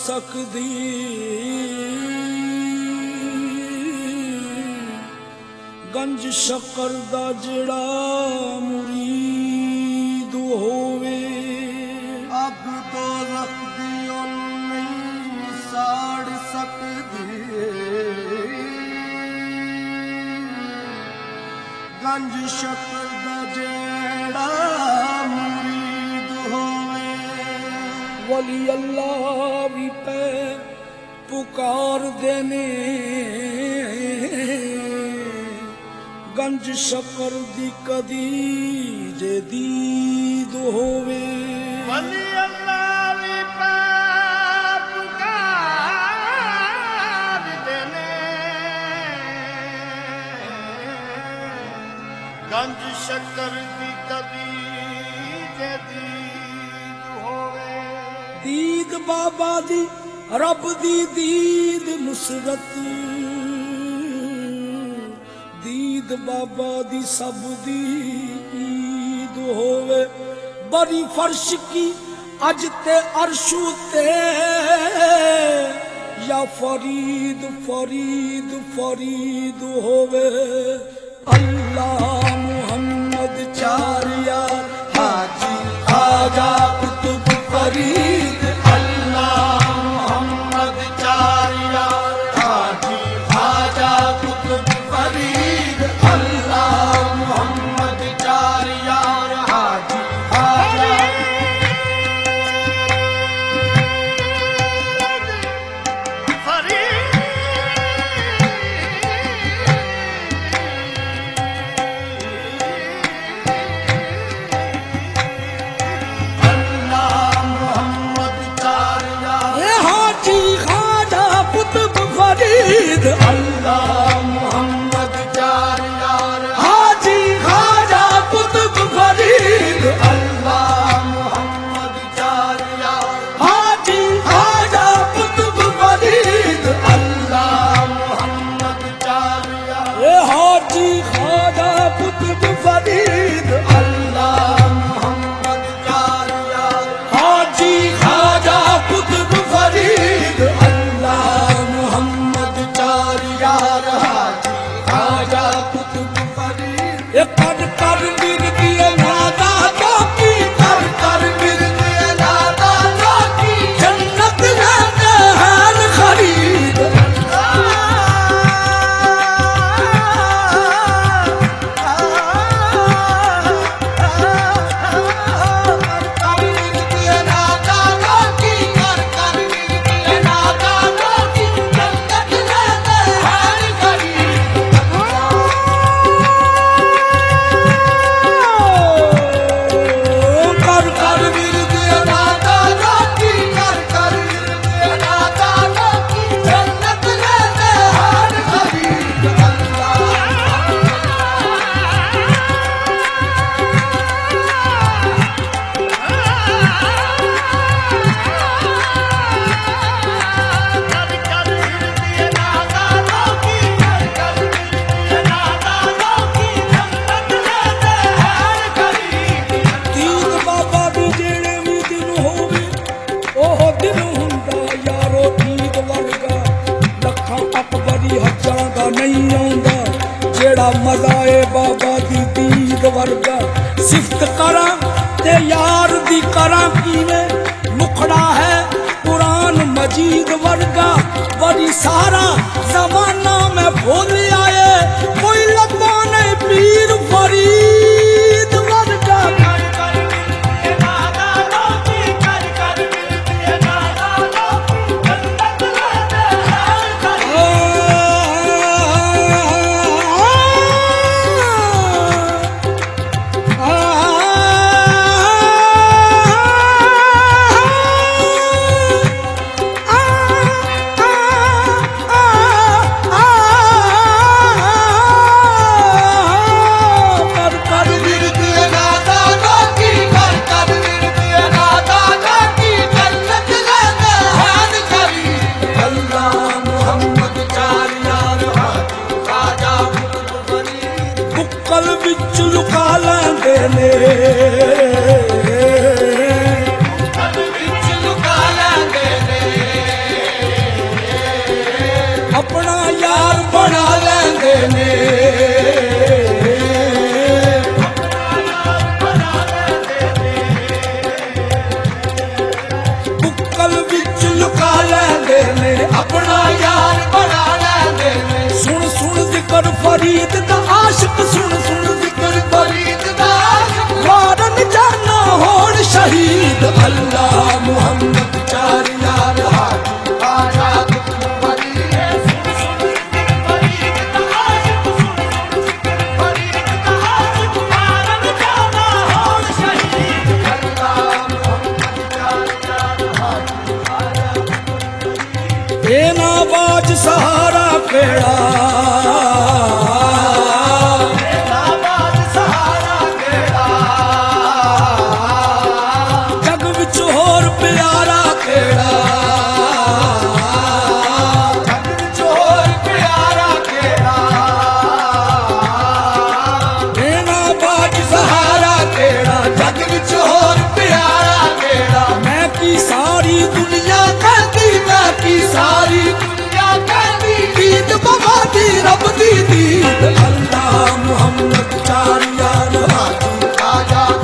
सकदी गंज शक्कर दा जेड़ा मुरीद होवे। अग तो रखदी नहीं साड़ सकदी गंज शक्कर दा जेड़ा मुरीद होवे। वली अल्लाह भी पे पुकार देने गंज शक्कर दी कदी जे दीद होवे। वली अल्लाह भी पे पुकार देने गंज शक्कर दी कदी जे दीद होवे। दीद बाबा दी रब दी दीद नुसरत दीद बाबा दी सब दी ईद होवे। बड़ी फर्श की अज ते अरशू ते या फरीद फरीद फरीद होवे। अल्लाह मुहम्मद चार यार हाजी खाजा कुतुब फरीद। अल्लाह मुहम्मद चार यार हाजी खाजा कुतुब फरीद। अल्लाह मुहम्मद चार यार हाजी खाजा फरीद। अल्लाह मुहम्मद चार यार हाजी खाजा कुतुब फरीद। अल्लाह मुहम्मद चार यार हाजी खाजा कुतुब फरीद। अल्लाह मुहम्मद चार यार हाजी खाजा कुतुब फरीद। अल्लाह मुहम्मद चार यार हाजी खाजा कुतुब फरीद। अल्लाह मुहम्मद चार यार हाजी खाजा कुतुब फरीद। अल्लाह मुहम्मद चार यार हाजी खाजा कुतुब फरीद। कर कर बिरदी नादा की कर कर बिरदी नादा की जन्नत रहते हैं खरीद। मजा ए बाबा दी दीद वर्गा सिफत करा ते यार दी करा कीवें मुखड़ा है कुरान मजीद वर्गा। बड़ी सारा जमाना में भूल आए कोई लबा नहीं पीर फरीद वर्गा। बना लेंदे ने बुक्कल विच लुका लेंदे ने अपना यार बना लेंदे ने सुन सुन जिक्र फरीद दा आशिक सुन सुन जिक्र फरीद दा आशिक वारन जाना होण शहीद अल्लाह मुहम्मद चार यार आजाद सहारा केड़ा सहारा केड़ा जग विच होर प्यारा केड़ा जग विच होर प्यारा केड़ा देना बाज सहारा केड़ा जग विच होर प्यारा केड़ा मैं की सारी दुनिया कहती मैं की सारी दीद बाबा दी रब दी दीद अल्लाह मुहम्मद चार यार हाजी आजाद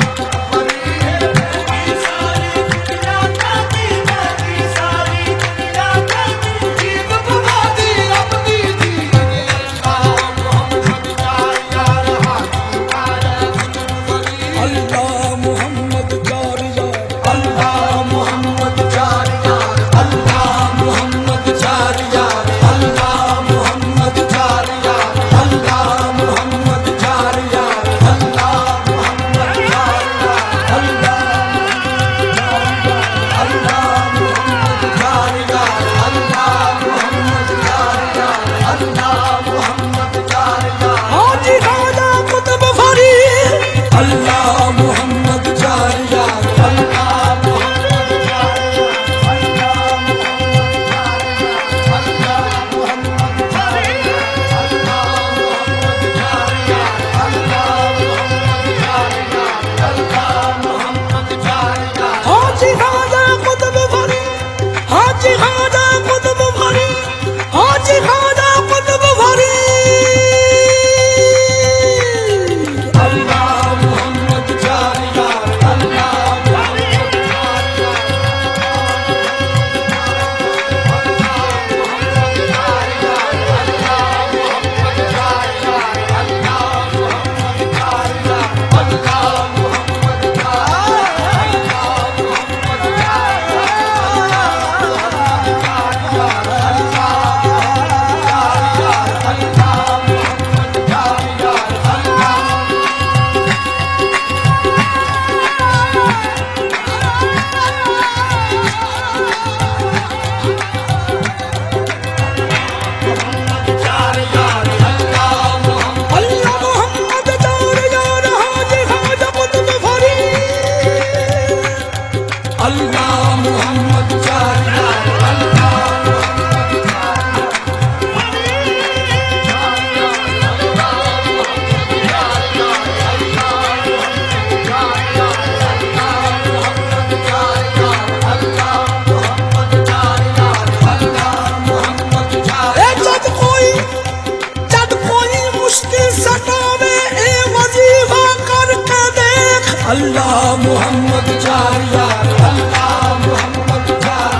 अल्लाह मुहम्मद चार यार अल्लाह मुहम्मद चार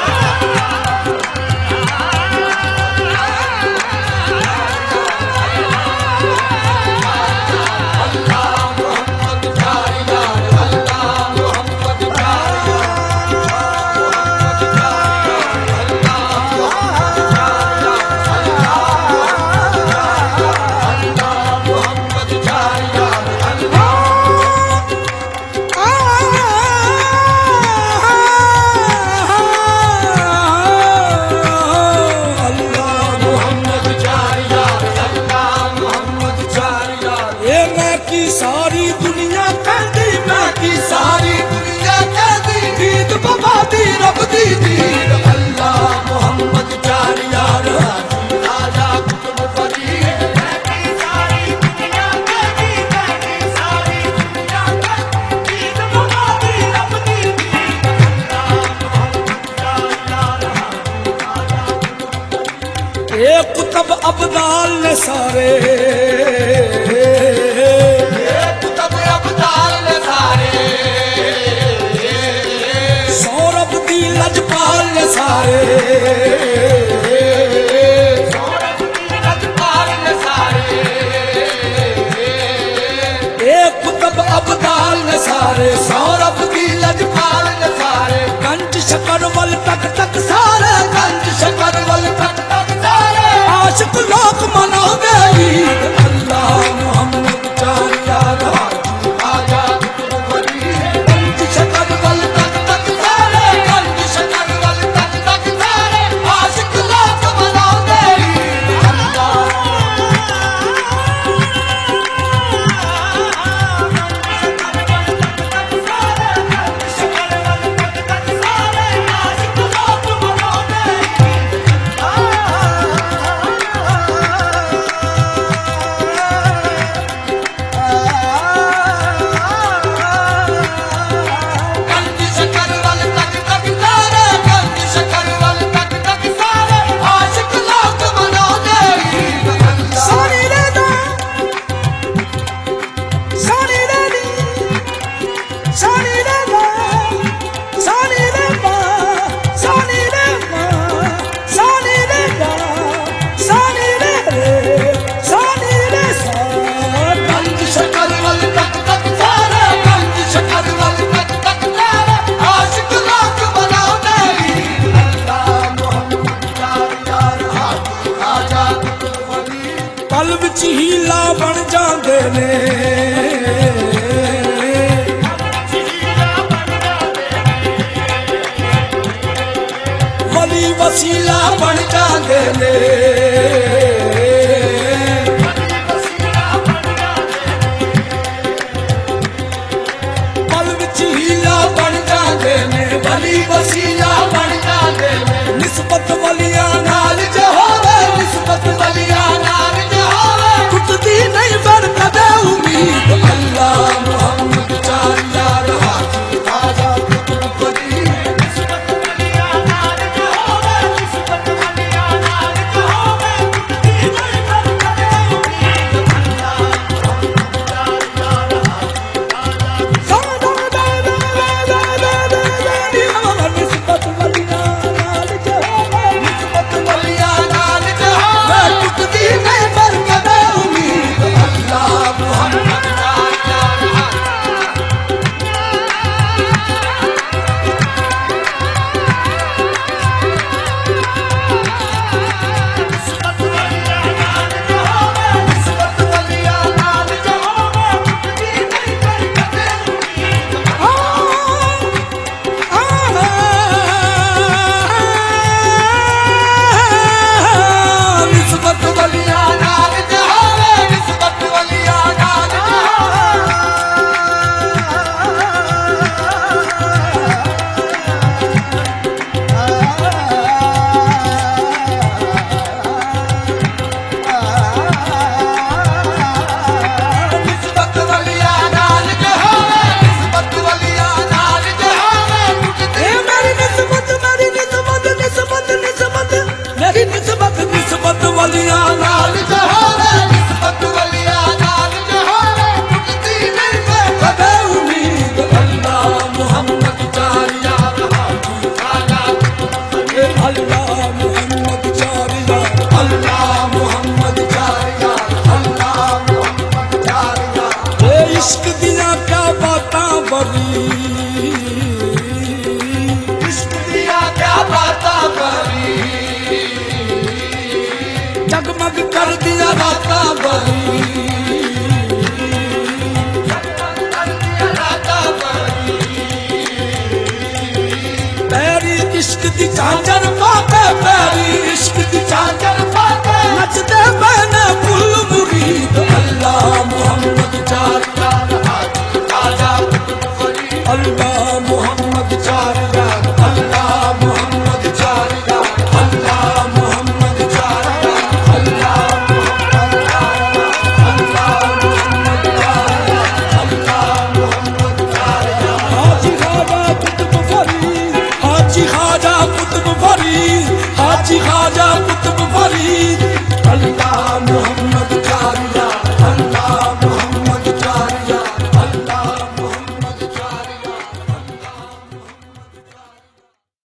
अल्लाह मुहम्मद चार यार अल्लाह मुहम्मद चार अब्दाल ने सारे, कुतुब अब्दाल ने सारे, सौरभ दी लजपाल ने सारे, सौरभ दी लजपाल ने सारे, कुतुब अब्दाल ने सारे, सौरभ दी लजपाल ने सारे, कंच शकर वल तक तक सारे, कंच शकर वल तक तक सारे, आशिक लोक मनाओगे ईद। अल्लाह मोहम्मद चार यार आजाद गुरुवरी, कंच शकर वल तक तक सारे, कंच शकर वल तक तक सारे, आशिक लोक मनाओगे ईद। कंच शकर वल तक तक सारे, कंच शकर वल तक तक सारे, आशिक लोक मनाओगे ईद। सानी रे दा, सानी रे दी, सानी रे दा, सानी रे बा, सानी रे बा, सानी रे दा, सानी रे रे, सानी रे सा। कंच शकर वल तक तक सारे, कंच शकर वल तक तक सारे, आशिक लोक मनाओगे ईद। अल्लाह मोहम्मद चार यार हाजी आजाद गुरुवरी, पल विच हीला बन जांदे ने, वली वसीला बन जांदे ने,